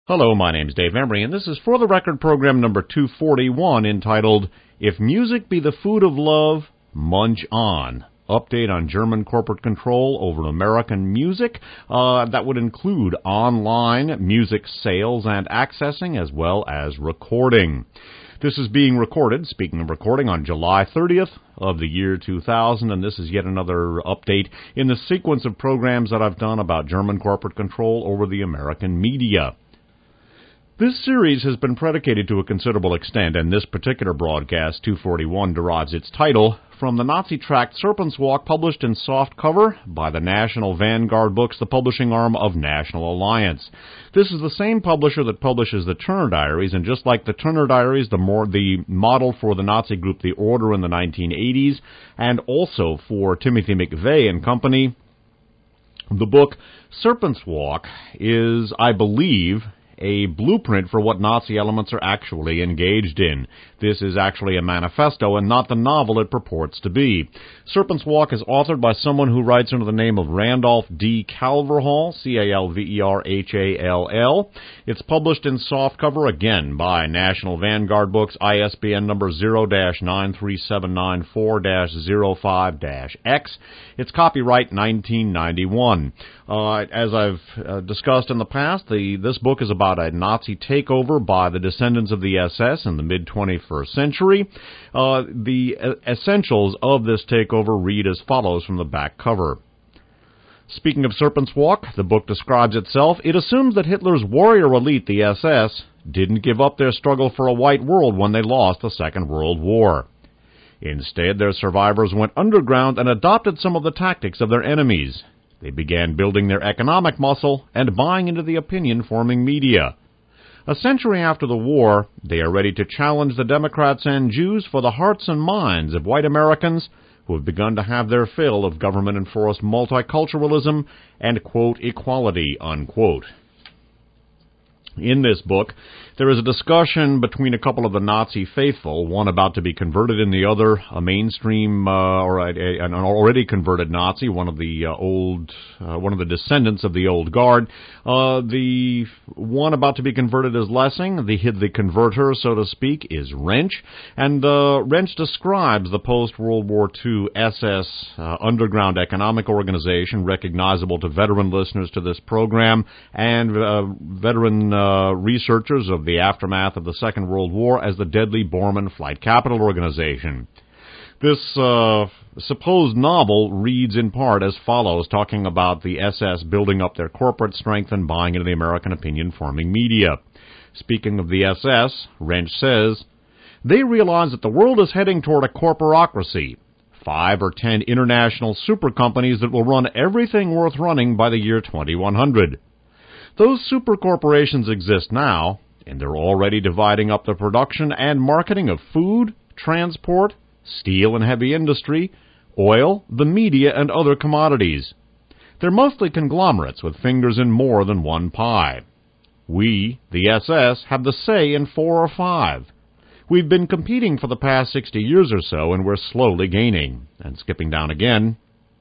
Hello, my name's Dave Embry, and this is For the Record program number 241 entitled, If Music Be the Food of Love, Munch On. Update on German corporate control over American music. That would include online music sales and accessing as well as recording. This is being recorded, speaking of recording, on July 30th of the year 2000, and this is yet another update in the sequence of programs that I've done about German corporate control over the American media. This series has been predicated to a considerable extent, and this particular broadcast, 241, derives its title from the Nazi tract Serpent's Walk, published in softcover by the National Vanguard Books, the publishing arm of National Alliance. This is the same publisher that publishes the Turner Diaries, and just like the Turner Diaries, the model for the Nazi group The Order in the 1980s, and also for Timothy McVeigh and company, the book Serpent's Walk is, I believe, a blueprint for what Nazi elements are actually engaged in. This is actually a manifesto and not the novel it purports to be. Serpent's Walk is authored by someone who writes under the name of Randolph D. Calverhall, C-A-L-V-E-R-H-A-L-L. It's published in softcover, again, by National Vanguard Books, ISBN number 0-93794-05-X. It's copyright 1991. As I've discussed in the past, this book is about a Nazi takeover by the descendants of the SS in the mid-21st century. The essentials of this takeover read as follows from the back cover. Speaking of Serpent's Walk, the book describes itself. It assumes that Hitler's warrior elite, the SS, didn't give up their struggle for a white world when they lost the Second World War. Instead, their survivors went underground and adopted some of the tactics of their enemies. They began building their economic muscle and buying into the opinion-forming media. A century after the war, they are ready to challenge the Democrats and Jews for the hearts and minds of white Americans who have begun to have their fill of government-enforced multiculturalism and, quote, equality, unquote. In this book, there is a discussion between a couple of the Nazi faithful, one about to be converted and the other a mainstream an already converted Nazi, one of the descendants of the old guard. The one about to be converted is Lessing. The converter, so to speak, is Wrench. And Wrench describes the post-World War II SS underground economic organization, recognizable to veteran listeners to this program and veteran researchers of the aftermath of the Second World War, as the deadly Bormann Flight Capital Organization. This supposed novel reads in part as follows, talking about the SS building up their corporate strength and buying into the American opinion-forming media. Speaking of the SS, Wrench says, they realize that the world is heading toward a corporocracy, 5 or 10 international super companies that will run everything worth running by the year 2100. Those super corporations exist now, and they're already dividing up the production and marketing of food, transport, steel and heavy industry, oil, the media, and other commodities. They're mostly conglomerates with fingers in more than one pie. We, the SS, have the say in 4 or 5. We've been competing for the past 60 years or so, and we're slowly gaining. And skipping down again.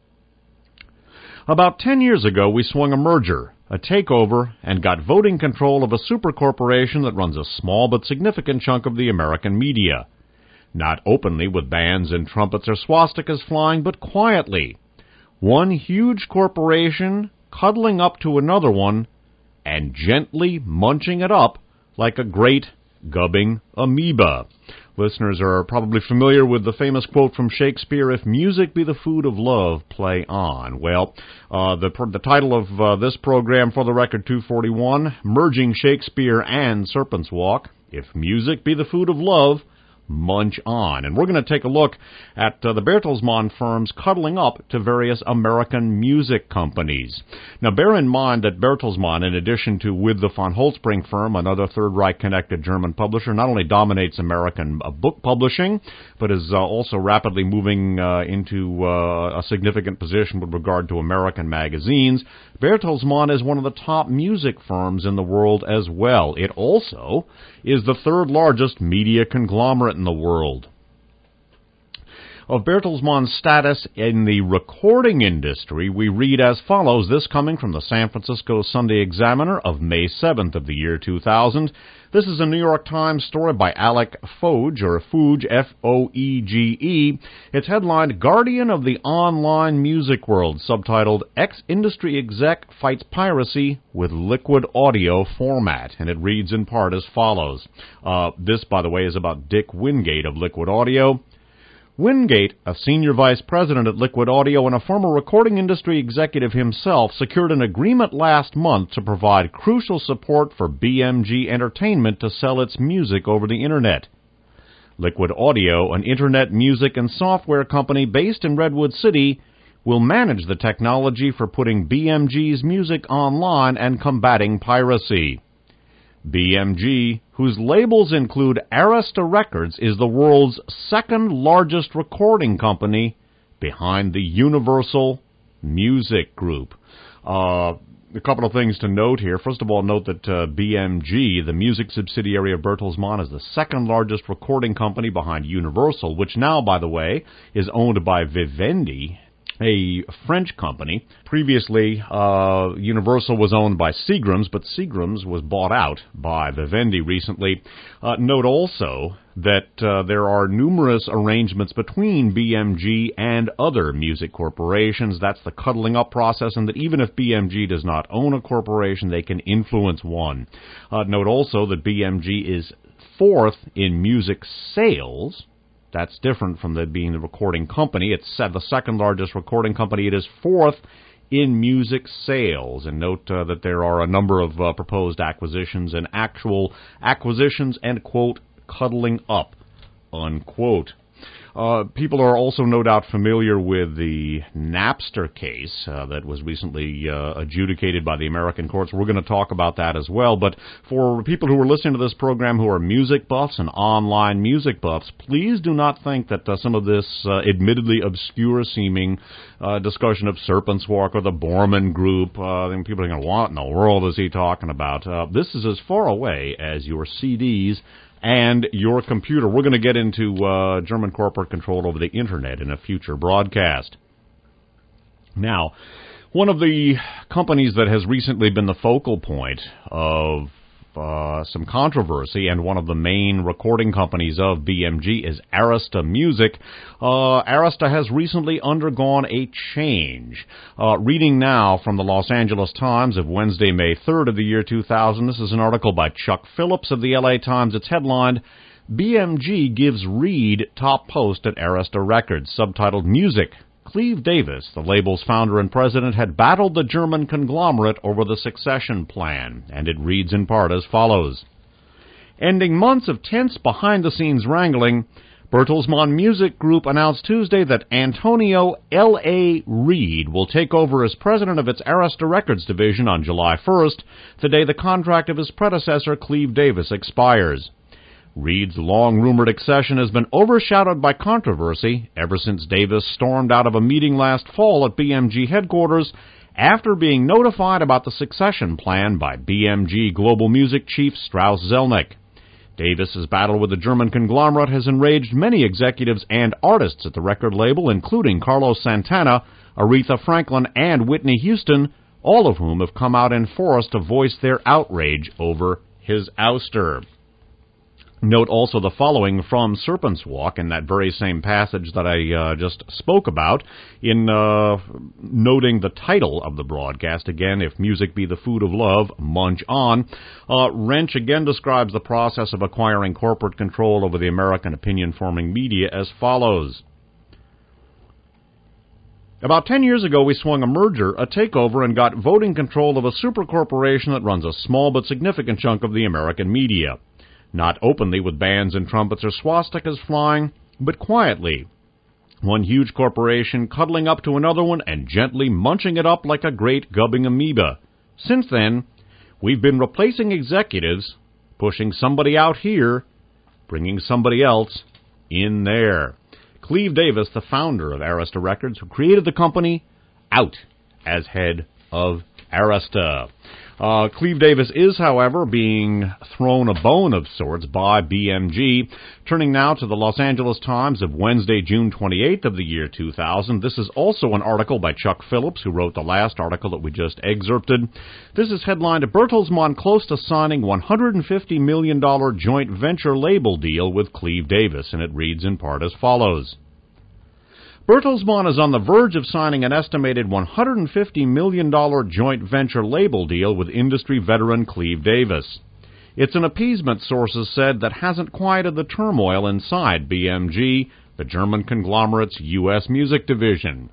About 10 years ago, we swung a merger, a takeover, and got voting control of a super corporation that runs a small but significant chunk of the American media. Not openly with bands and trumpets or swastikas flying, but quietly. One huge corporation cuddling up to another one and gently munching it up like a great gubbing amoeba. Listeners are probably familiar with the famous quote from Shakespeare, if music be the food of love, play on. Well, the title of this program, For the Record 241, merging Shakespeare and Serpent's Walk, if music be the food of love, munch on. And we're going to take a look at the Bertelsmann firms cuddling up to various American music companies. Now, bear in mind that Bertelsmann, in addition to with the von Holtzbring firm, another Third Reich-connected German publisher, not only dominates American book publishing, but is also rapidly moving into a significant position with regard to American magazines. Bertelsmann is one of the top music firms in the world as well. It also is the third largest media conglomerate in the world. Of Bertelsmann's status in the recording industry, we read as follows, this coming from the San Francisco Sunday Examiner of May 7th of the year 2000. This is a New York Times story by Alec Foege, or Foege, F-O-E-G-E. It's headlined, Guardian of the Online Music World, subtitled, Ex-Industry Exec Fights Piracy with Liquid Audio Format. And it reads in part as follows. This, by the way, is about Dick Wingate of Liquid Audio. Wingate, a senior vice president at Liquid Audio and a former recording industry executive himself, secured an agreement last month to provide crucial support for BMG Entertainment to sell its music over the Internet. Liquid Audio, an internet music and software company based in Redwood City, will manage the technology for putting BMG's music online and combating piracy. BMG, whose labels include Arista Records, is the world's second largest recording company behind the Universal Music Group. A couple of things to note here. First of all, note that BMG, the music subsidiary of Bertelsmann, is the second largest recording company behind Universal, which now, by the way, is owned by Vivendi, a French company. Previously, Universal was owned by Seagram's, but Seagram's was bought out by Vivendi recently. Note also that there are numerous arrangements between BMG and other music corporations. That's the cuddling up process, and that even if BMG does not own a corporation, they can influence one. Note also that BMG is fourth in music sales. That's different from being the recording company. It's the second largest recording company. It is fourth in music sales. And note that there are a number of proposed acquisitions and actual acquisitions and, quote, cuddling up, unquote. People are also no doubt familiar with the Napster case that was recently adjudicated by the American courts. We're going to talk about that as well. But for people who are listening to this program who are music buffs and online music buffs, please do not think that some of this admittedly obscure-seeming discussion of Serpent's Walk or the Borman Group, people are going, what in the world is he talking about? This is as far away as your CDs and your computer. We're going to get into German corporate control over the Internet in a future broadcast. Now, one of the companies that has recently been the focal point of some controversy, and one of the main recording companies of BMG is Arista Music. Arista has recently undergone a change. Reading now from the Los Angeles Times of Wednesday, May 3rd of the year 2000. This is an article by Chuck Phillips of the LA Times. It's headlined, BMG gives Reed top post at Arista Records, subtitled Music. Cleve Davis, the label's founder and president, had battled the German conglomerate over the succession plan, and it reads in part as follows. Ending months of tense behind-the-scenes wrangling, Bertelsmann Music Group announced Tuesday that Antonio L.A. Reed will take over as president of its Arista Records division on July 1st, the day the contract of his predecessor, Cleve Davis, expires. Reed's long-rumored accession has been overshadowed by controversy ever since Davis stormed out of a meeting last fall at BMG headquarters after being notified about the succession plan by BMG Global Music chief Strauss Zelnick. Davis's battle with the German conglomerate has enraged many executives and artists at the record label, including Carlos Santana, Aretha Franklin, and Whitney Houston, all of whom have come out in force to voice their outrage over his ouster. Note also the following from Serpent's Walk in that very same passage that I just spoke about in noting the title of the broadcast. Again, If Music Be the Food of Love, Munch On. Wrench again describes the process of acquiring corporate control over the American opinion-forming media as follows. About 10 years ago, we swung a merger, a takeover, and got voting control of a super corporation that runs a small but significant chunk of the American media. Not openly with bands and trumpets or swastikas flying, but quietly. One huge corporation cuddling up to another one and gently munching it up like a great gubbing amoeba. Since then, we've been replacing executives, pushing somebody out here, bringing somebody else in there. Cleve Davis, the founder of Arista Records, who created the company, out as head of Arista. Cleve Davis is, however, being thrown a bone of sorts by BMG. Turning now to the Los Angeles Times of Wednesday, June 28th of the year 2000. This is also an article by Chuck Phillips, who wrote the last article that we just excerpted. This is headlined, Bertelsmann close to signing $150 million joint venture label deal with Cleve Davis, and it reads in part as follows. Bertelsmann is on the verge of signing an estimated $150 million joint venture label deal with industry veteran Cleve Davis. It's an appeasement, sources said, that hasn't quieted the turmoil inside BMG, the German conglomerate's U.S. music division.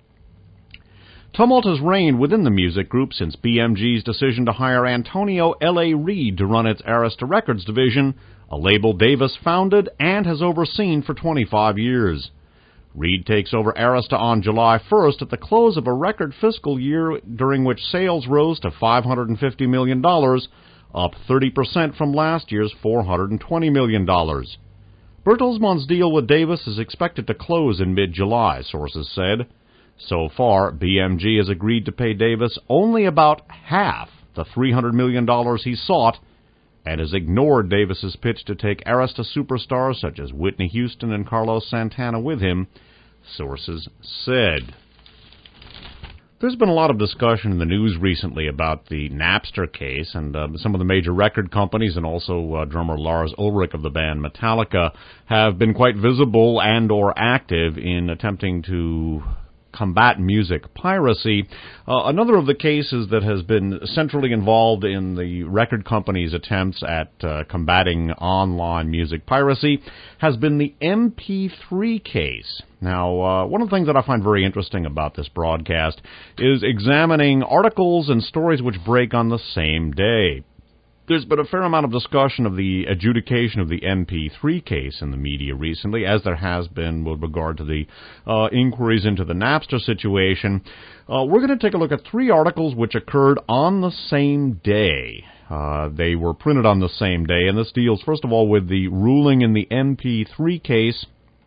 Tumult has reigned within the music group since BMG's decision to hire Antonio L.A. Reid to run its Arista Records division, a label Davis founded and has overseen for 25 years. Reid takes over Arista on July 1st at the close of a record fiscal year during which sales rose to $550 million, up 30% from last year's $420 million. Bertelsmann's deal with Davis is expected to close in mid-July, sources said. So far, BMG has agreed to pay Davis only about half the $300 million he sought, and has ignored Davis's pitch to take Arista superstars such as Whitney Houston and Carlos Santana with him, sources said. There's been a lot of discussion in the news recently about the Napster case, and some of the major record companies and also drummer Lars Ulrich of the band Metallica have been quite visible and or active in attempting to combat music piracy. Another of the cases that has been centrally involved in the record companies' attempts at combating online music piracy has been the MP3 case. Now, one of the things that I find very interesting about this broadcast is examining articles and stories which break on the same day. There's been a fair amount of discussion of the adjudication of the MP3 case in the media recently, as there has been with regard to the inquiries into the Napster situation. We're going to take a look at 3 articles which occurred on the same day. They were printed on the same day, and this deals, first of all, with the ruling in the MP3 case,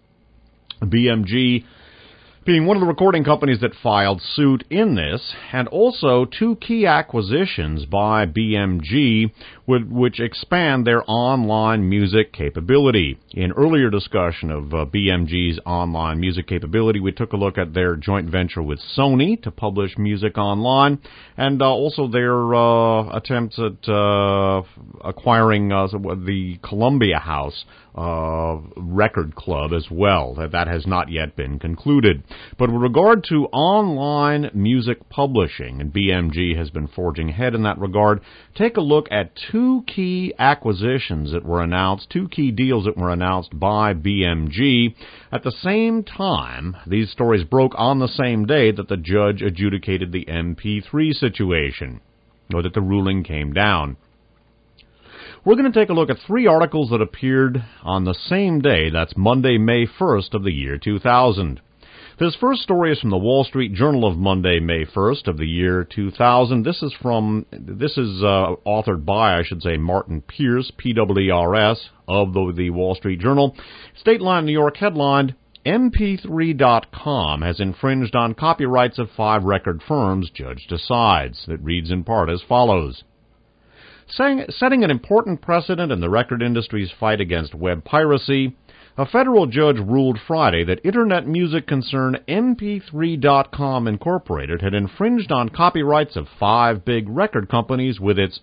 BMG being one of the recording companies that filed suit in this, and also 2 key acquisitions by BMG which expand their online music capability. In earlier discussion of BMG's online music capability, we took a look at their joint venture with Sony to publish music online, and also their attempts at acquiring the Columbia House record club as well. That has not yet been concluded. But with regard to online music publishing, and BMG has been forging ahead in that regard, take a look at 2 key acquisitions that were announced, 2 key deals that were announced by BMG. At the same time, these stories broke on the same day that the judge adjudicated the MP3 situation, or that the ruling came down. We're going to take a look at 3 articles that appeared on the same day. That's Monday, May 1st of the year 2000. This first story is from the Wall Street Journal of Monday, May 1st of the year 2000. This is authored by, Martin Pierce, PWRS, of the Wall Street Journal. State Line New York headlined, MP3.com has infringed on copyrights of 5 record firms, judge decides. It reads in part as follows. Setting an important precedent in the record industry's fight against web piracy, a federal judge ruled Friday that Internet music concern MP3.com Incorporated had infringed on copyrights of 5 big record companies with its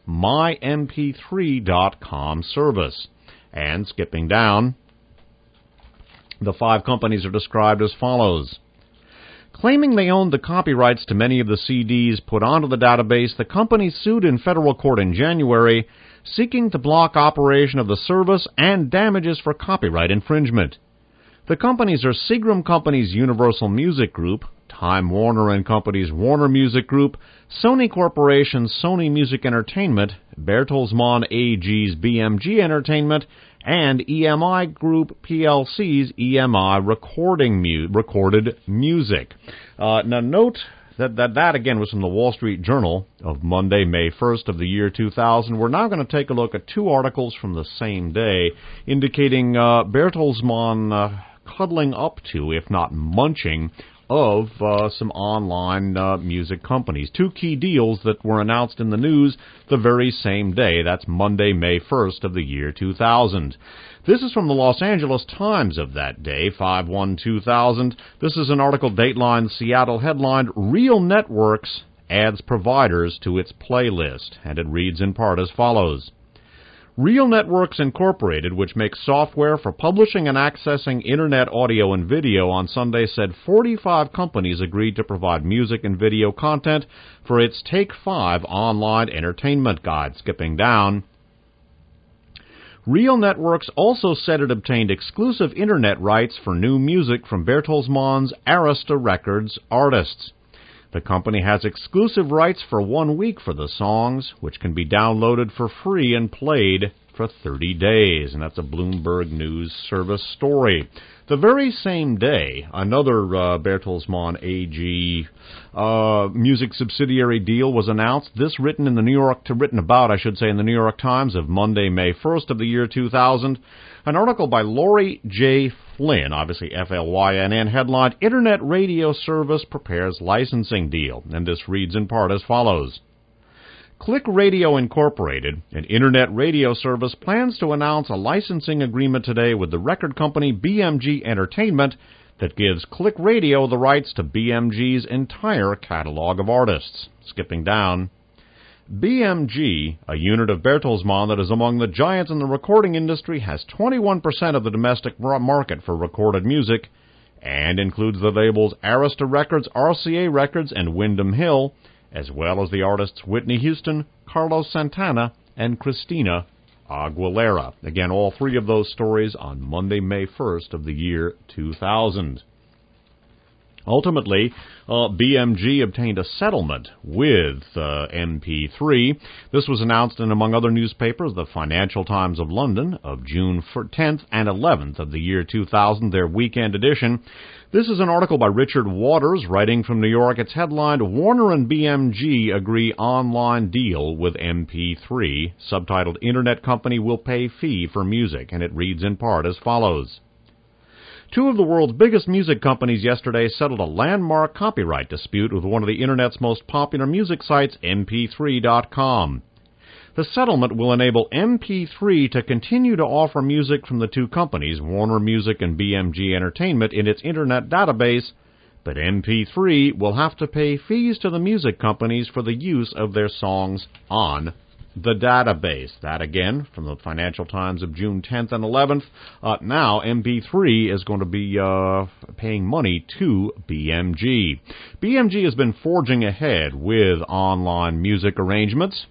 MyMP3.com service. And skipping down, the 5 companies are described as follows. Claiming they owned the copyrights to many of the CDs put onto the database, the companies sued in federal court in January, seeking to block operation of the service and damages for copyright infringement. The companies are Seagram Company's Universal Music Group, Time Warner & Company's Warner Music Group, Sony Corporation's Sony Music Entertainment, Bertelsmann AG's BMG Entertainment, and EMI Group PLC's EMI Recorded Music. Now note that again was from the Wall Street Journal of Monday, May 1st of the year 2000. We're now going to take a look at 2 articles from the same day indicating Bertelsmann cuddling up to, if not munching, of some online music companies. Two key deals that were announced in the news the very same day. That's Monday, May 1st of the year 2000. This is from the Los Angeles Times of that day, 5/1/2000. This is an article, Dateline Seattle, headlined, Real Networks adds providers to its playlist, and it reads in part as follows. Real Networks Incorporated, which makes software for publishing and accessing Internet audio and video, on Sunday said 45 companies agreed to provide music and video content for its Take 5 online entertainment guide. Skipping down, Real Networks also said it obtained exclusive Internet rights for new music from Bertelsmann's Arista Records artists. The company has exclusive rights for 1 week for the songs, which can be downloaded for free and played for 30 days. And that's a Bloomberg News Service story. The very same day, another Bertelsmann AG music subsidiary deal was announced. This written about in the New York Times of Monday, May 1st of the year 2000. An article by Lori J. Flynn, obviously F-L-Y-N-N, headlined, Internet Radio Service Prepares Licensing Deal. And this reads in part as follows. Click Radio Incorporated, an Internet radio service, plans to announce a licensing agreement today with the record company BMG Entertainment that gives Click Radio the rights to BMG's entire catalog of artists. Skipping down, BMG, a unit of Bertelsmann that is among the giants in the recording industry, has 21% of the domestic market for recorded music and includes the labels Arista Records, RCA Records, and Windham Hill, as well as the artists Whitney Houston, Carlos Santana, and Christina Aguilera. Again, all three of those stories on Monday, May 1st of the year 2000. Ultimately, BMG obtained a settlement with MP3. This was announced in, among other newspapers, the Financial Times of London of June 10th and 11th of the year 2000, their weekend edition. This is an article by Richard Waters, writing from New York. It's headlined, Warner and BMG Agree Online Deal with MP3, subtitled, Internet Company Will Pay Fee for Music, and it reads in part as follows. Two of the world's biggest music companies yesterday settled a landmark copyright dispute with one of the Internet's most popular music sites, MP3.com. The settlement will enable MP3 to continue to offer music from the two companies, Warner Music and BMG Entertainment, in its Internet database, but MP3 will have to pay fees to the music companies for the use of their songs on the database. That, again, from the Financial Times of June 10th and 11th. Now, MP3 is going to be paying money to BMG. BMG has been forging ahead with online music arrangements.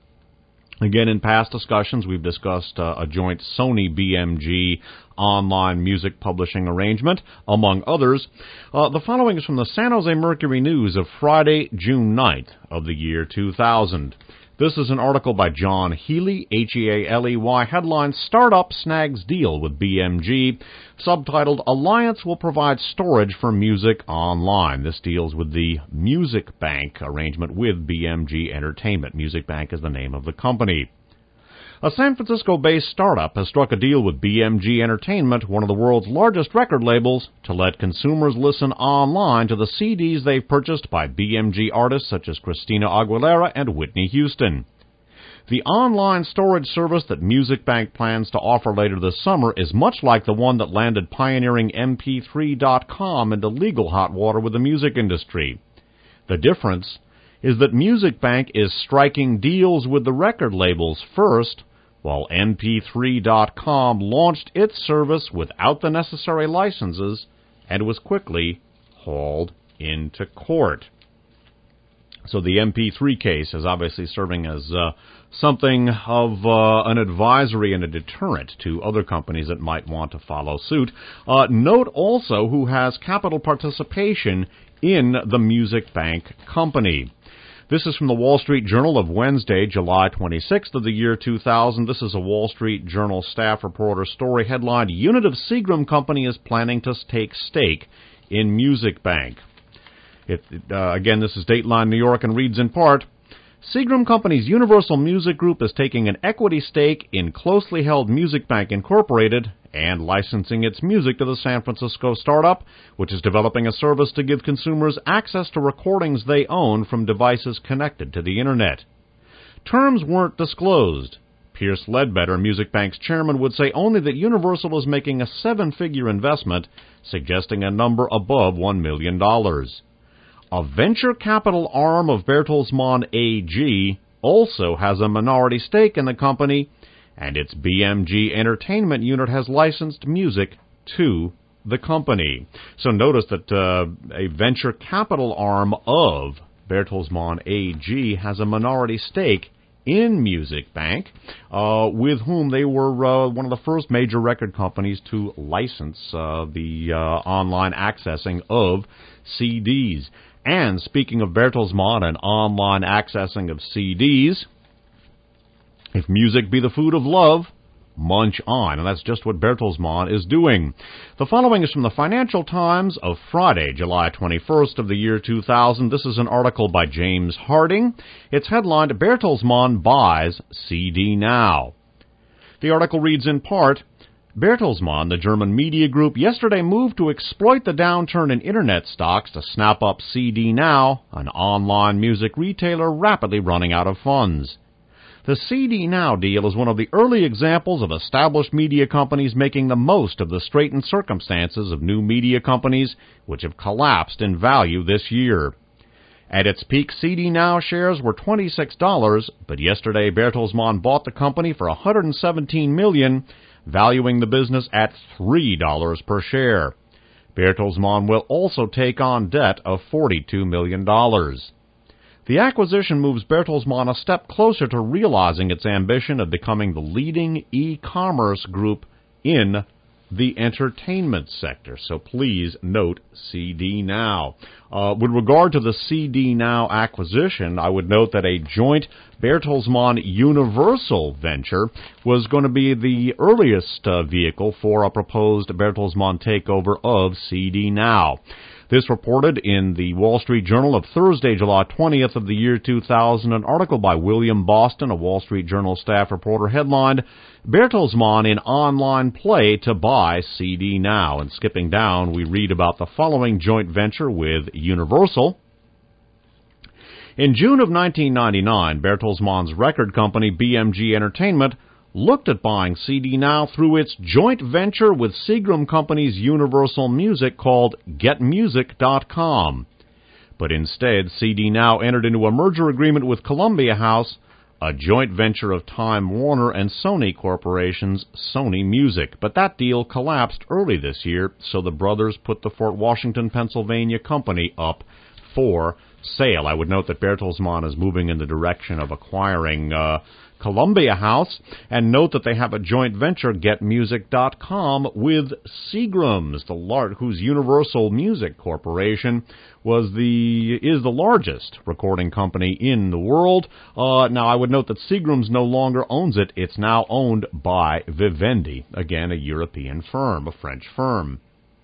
Again, in past discussions, we've discussed a joint Sony-BMG online music publishing arrangement, among others. The following is from the San Jose Mercury News of Friday, June 9th of the year 2000. This is an article by John Healy, Healy, headline, Startup Snags Deal with BMG, subtitled, Alliance Will Provide Storage for Music Online. This deals with the Music Bank arrangement with BMG Entertainment. Music Bank is the name of the company. A San Francisco-based startup has struck a deal with BMG Entertainment, one of the world's largest record labels, to let consumers listen online to the CDs they've purchased by BMG artists such as Christina Aguilera and Whitney Houston. The online storage service that Music Bank plans to offer later this summer is much like the one that landed pioneering MP3.com into legal hot water with the music industry. The difference is that Music Bank is striking deals with the record labels first, while MP3.com launched its service without the necessary licenses and was quickly hauled into court. So the MP3 case is obviously serving as something of an advisory and a deterrent to other companies that might want to follow suit. Note also who has capital participation in the Music Bank company. This is from the Wall Street Journal of Wednesday, July 26th of the year 2000. This is a Wall Street Journal staff reporter story headlined, Unit of Seagram Company is planning to take stake in Music Bank. Again, this is Dateline New York and reads in part, Seagram Company's Universal Music Group is taking an equity stake in closely held Music Bank Incorporated and licensing its music to the San Francisco startup, which is developing a service to give consumers access to recordings they own from devices connected to the Internet. Terms weren't disclosed. Pierce Ledbetter, Music Bank's chairman, would say only that Universal is making a seven-figure investment, suggesting a number above $1 million. A venture capital arm of Bertelsmann AG also has a minority stake in the company, and its BMG Entertainment unit has licensed music to the company. So notice that a venture capital arm of Bertelsmann AG has a minority stake in Music Bank, with whom they were one of the first major record companies to license the online accessing of CDs. And speaking of Bertelsmann and online accessing of CDs, if music be the food of love, munch on. And that's just what Bertelsmann is doing. The following is from the Financial Times of Friday, July 21st of the year 2000. This is an article by James Harding. It's headlined, Bertelsmann Buys CD Now. The article reads in part, Bertelsmann, the German media group, yesterday moved to exploit the downturn in Internet stocks to snap up CD Now, an online music retailer rapidly running out of funds. The CD Now deal is one of the early examples of established media companies making the most of the straitened circumstances of new media companies, which have collapsed in value this year. At its peak, CD Now shares were $26, but yesterday Bertelsmann bought the company for $117 million, valuing the business at $3 per share. Bertelsmann will also take on debt of $42 million. The acquisition moves Bertelsmann a step closer to realizing its ambition of becoming the leading e-commerce group in the entertainment sector. So please note CD Now. With regard to the CD Now acquisition, I would note that a joint Bertelsmann Universal venture was going to be the earliest vehicle for a proposed Bertelsmann takeover of CD Now. This reported in the Wall Street Journal of Thursday, July 20th of the year 2000, an article by William Boston, a Wall Street Journal staff reporter, headlined, Bertelsmann in online play to buy CD Now. And skipping down, we read about the following joint venture with Universal. In June of 1999, Bertelsmann's record company, BMG Entertainment, looked at buying CD Now through its joint venture with Seagram Company's Universal Music called GetMusic.com. But instead, CD Now entered into a merger agreement with Columbia House, a joint venture of Time Warner and Sony Corporation's Sony Music. But that deal collapsed early this year, so the brothers put the Fort Washington, Pennsylvania company up for sale. I would note that Bertelsmann is moving in the direction of acquiring Columbia House, and note that they have a joint venture, GetMusic.com, with Seagram's, whose Universal Music Corporation is the largest recording company in the world. Now, I would note that Seagram's no longer owns it. It's now owned by Vivendi, again, a European firm, a French firm.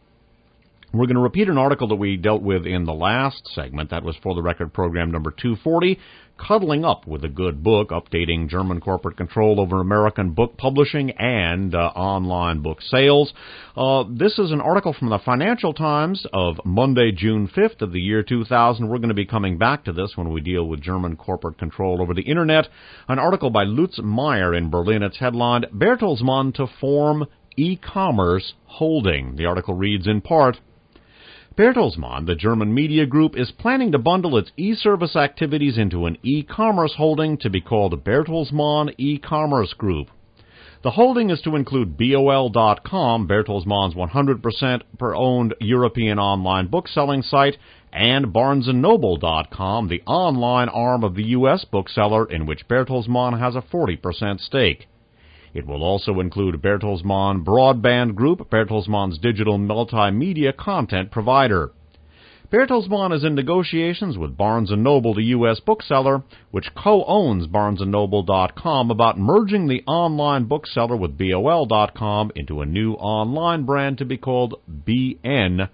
We're going to repeat an article that we dealt with in the last segment. That was for the record program number 240, Cuddling Up with a Good Book, updating German corporate control over American book publishing and online book sales. This is an article from the Financial Times of Monday, June 5th of the year 2000. We're going to be coming back to this when we deal with German corporate control over the Internet. An article by Lutz Meyer in Berlin. It's headlined, Bertelsmann to form e-commerce holding. The article reads in part, Bertelsmann, the German media group, is planning to bundle its e-service activities into an e-commerce holding to be called Bertelsmann E-Commerce Group. The holding is to include BOL.com, Bertelsmann's 100% owned European online bookselling site, and BarnesandNoble.com, the online arm of the U.S. bookseller in which Bertelsmann has a 40% stake. It will also include Bertelsmann Broadband Group, Bertelsmann's digital multimedia content provider. Bertelsmann is in negotiations with Barnes & Noble, the U.S. bookseller, which co-owns BarnesandNoble.com, about merging the online bookseller with BOL.com into a new online brand to be called BN.com.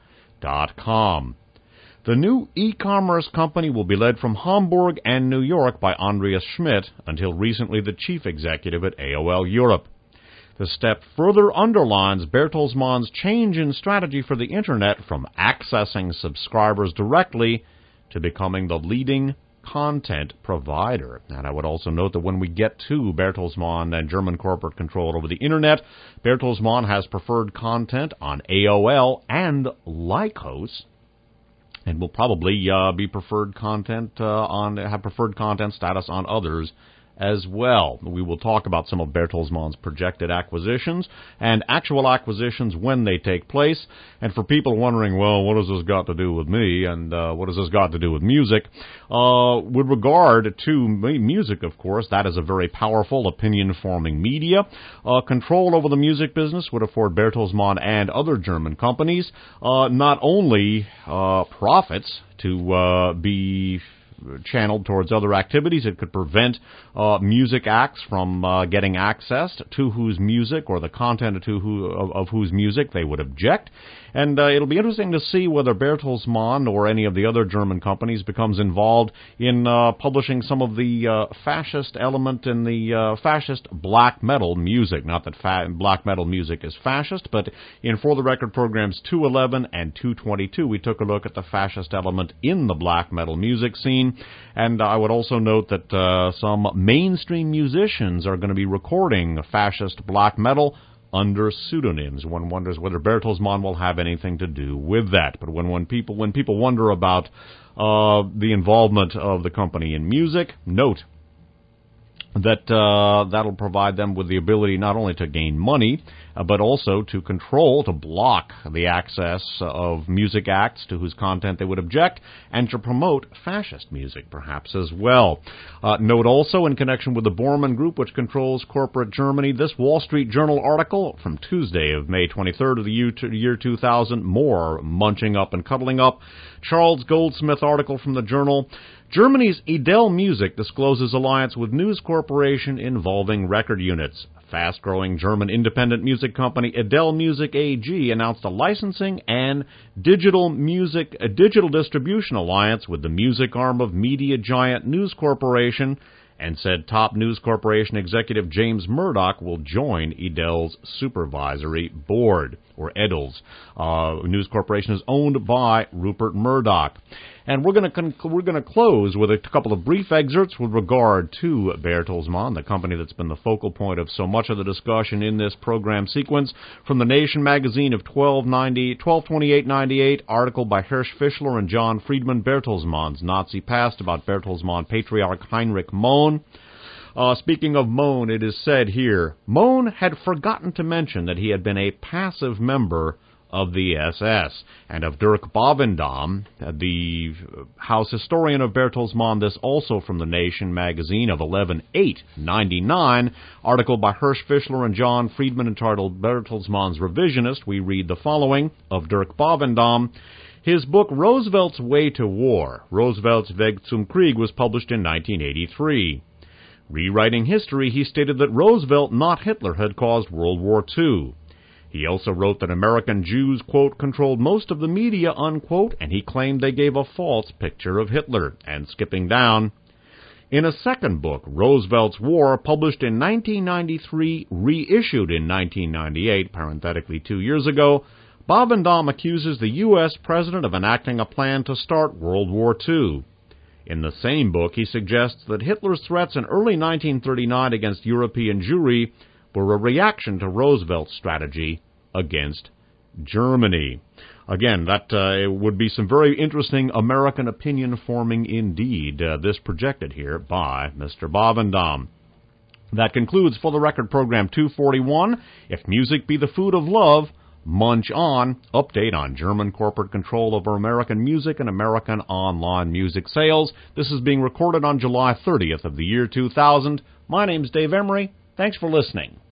The new e-commerce company will be led from Hamburg and New York by Andreas Schmidt, until recently the chief executive at AOL Europe. The step further underlines Bertelsmann's change in strategy for the Internet from accessing subscribers directly to becoming the leading content provider. And I would also note that when we get to Bertelsmann and German corporate control over the Internet, Bertelsmann has preferred content on AOL and Lycos, and will probably be preferred content have preferred content status on others as well. We will talk about some of Bertelsmann's projected acquisitions and actual acquisitions when they take place. And for people wondering, well, what has this got to do with me, and what has this got to do with music? With regard to music, of course, that is a very powerful opinion-forming media. Control over the music business would afford Bertelsmann and other German companies not only profits to be channeled towards other activities. It could prevent music acts from getting access to whose music or the content of whose music they would object. And it'll be interesting to see whether Bertelsmann or any of the other German companies becomes involved in publishing some of the fascist element in the fascist black metal music. Not that black metal music is fascist, but in For the Record programs 211 and 222, we took a look at the fascist element in the black metal music scene. And I would also note that some mainstream musicians are going to be recording fascist black metal under pseudonyms. One wonders whether Bertelsmann will have anything to do with that. But when people wonder about the involvement of the company in music, note that that'll provide them with the ability not only to gain money, but also to control, to block the access of music acts to whose content they would object, and to promote fascist music, perhaps, as well. Note also, in connection with the Bormann Group, which controls corporate Germany, this Wall Street Journal article from Tuesday of May 23rd of the year 2000, more munching up and cuddling up. Charles Goldsmith article from the Journal. Germany's Edel Music discloses alliance with News Corporation involving record units. Fast-growing German independent music company Edel Music AG announced a licensing and digital distribution alliance with the music arm of media giant News Corporation, and said top News Corporation executive James Murdoch will join Edel's supervisory board, or Edel's. News Corporation is owned by Rupert Murdoch. And we're going to close with a couple of brief excerpts with regard to Bertelsmann, the company that's been the focal point of so much of the discussion in this program sequence. From the Nation magazine of 12/28/98, article by Hirsch Fischler and John Friedman, Bertelsmann's Nazi Past, about Bertelsmann patriarch Heinrich Mohn. Speaking of Mohn, it is said here, Mohn had forgotten to mention that he had been a passive member of the SS, and of Dirk Bovendam, the house historian of Bertelsmann. This also from the Nation magazine of 11/8/99, article by Hirsch Fischler and John Friedman entitled Bertelsmann's Revisionist. We read the following of Dirk Bovendam. His book Roosevelt's Way to War, Roosevelt's Weg zum Krieg, was published in 1983. Rewriting history, he stated that Roosevelt, not Hitler, had caused World War II. He also wrote that American Jews, quote, controlled most of the media, unquote, and he claimed they gave a false picture of Hitler. And skipping down, in a second book, Roosevelt's War, published in 1993, reissued in 1998, parenthetically 2 years ago, Bovendam accuses the U.S. president of enacting a plan to start World War II. In the same book, he suggests that Hitler's threats in early 1939 against European Jewry were a reaction to Roosevelt's strategy against Germany. Again, that would be some very interesting American opinion forming indeed, this projected here by Mr. Bovendam. That concludes For the Record program 241. If music be the food of love, munch on. Update on German corporate control over American music and American online music sales. This is being recorded on July 30th of the year 2000. My name's Dave Emery. Thanks for listening.